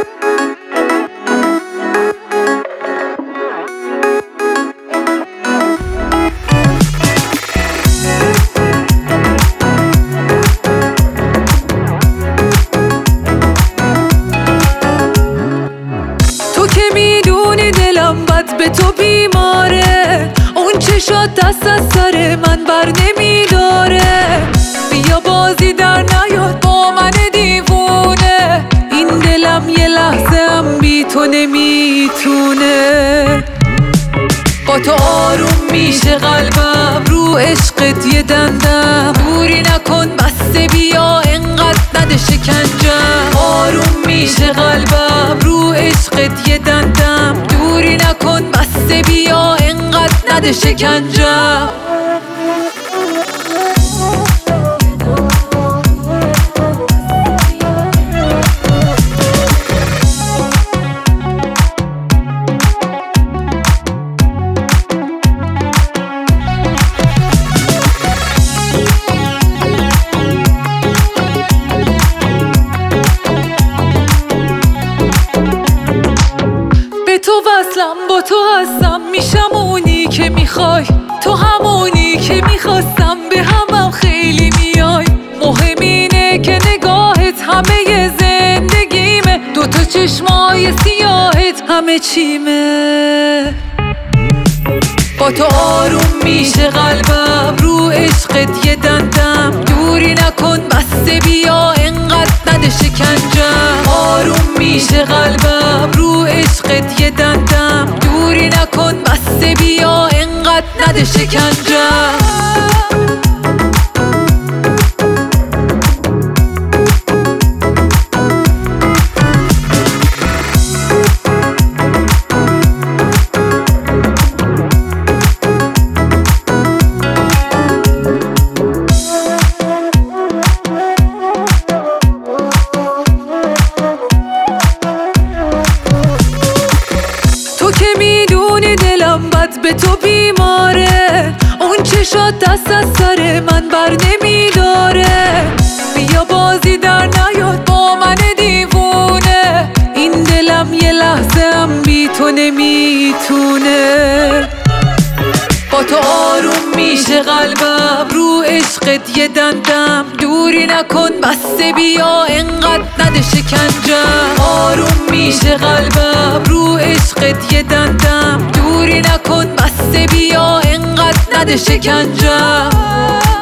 تو که میدونی دلم بد به تو بیماره، اون چشات دست از سر من بر نمیداره. بیا بازی در نیاد با من دیوونه، این دلم یه لحظه هم بی تو نمیتونه. با تو آروم میشه قلبم، رو عشقت یه دندم. دوری نکن بسته بیا انقدر نده شکنجم. آروم میشه قلبم، رو عشقت یه دندم. دوری نکن بسته بیا انقدر نده شکنجم. تو وصلم با تو هستم، میشم اونی که میخوای، تو همونی که میخواستم، به همم خیلی میای. مهم اینه که نگاهت همه زندگیمه، دوتا چشمای سیاهت همه چیمه. با تو آروم میشه قلبم، رو عشقت یه دندم. دوری نکن بسته بیا انقدر نده شکنجم. آروم میشه قلبم، رو عشقت یه دندم. دوری نکن بسته بیا انقدر نده شکنجم. تو که میدونی دلم بد به تو بیماره، اون چشات دست از سر من بر نمیداره. بیا بازی در نیاد با من دیوونه، این دلم یه لحظه هم بی تو نمیتونه. با تو آروم میشه قلبم، رو عشقت یه دندم. دوری نکن بسته بیا انقدر نده شکنجم. آروم میشه قلبم، رو عشقت یه دندم. دوری نکن بسته بیا انقدر نده شکنجم.